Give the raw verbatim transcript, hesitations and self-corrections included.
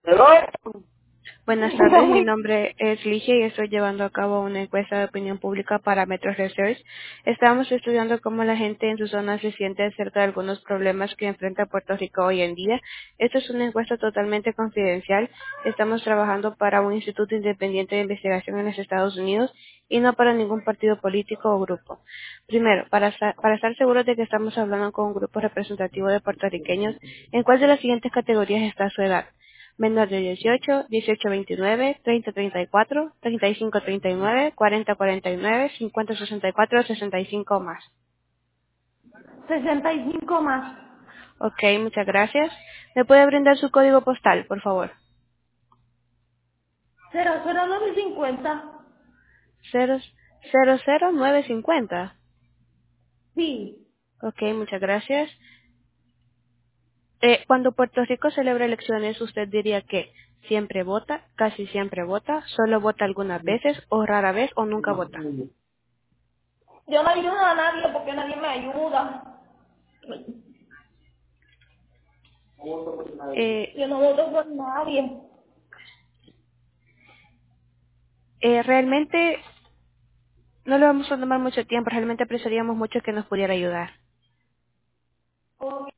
Pero, Buenas tardes, mi nombre es Ligia y estoy llevando a cabo una encuesta de opinión pública para Metro Research. Estamos estudiando cómo la gente en su zona se siente acerca de algunos problemas que enfrenta Puerto Rico hoy en día. Esta es una encuesta totalmente confidencial. Estamos trabajando para un instituto independiente de investigación en los Estados Unidos y no para ningún partido político o grupo. Primero, para, sa- para estar seguros de que estamos hablando con un grupo representativo de puertorriqueños, ¿en cuál de las siguientes categorías está su edad? Menor de dieciocho, dieciocho veintinueve, treinta treinta y cuatro, treinta y cinco treinta y nueve, cuarenta cuarenta y nueve, cincuenta sesenta y cuatro, sesenta y cinco más. sesenta y cinco más. Ok, muchas gracias. ¿Me puede brindar su código postal, por favor? Cero cero nueve cincuenta. Cero cero cero nueve cincuenta. Sí. Ok, muchas gracias. Eh, cuando Puerto Rico celebra elecciones, ¿usted diría que siempre vota, casi siempre vota, solo vota algunas veces, o rara vez, o nunca vota? Yo no ayudo a nadie porque nadie me ayuda. Eh, Yo no voto por nadie. eh, realmente no le vamos a tomar mucho tiempo, realmente apreciaríamos mucho que nos pudiera ayudar. Ok.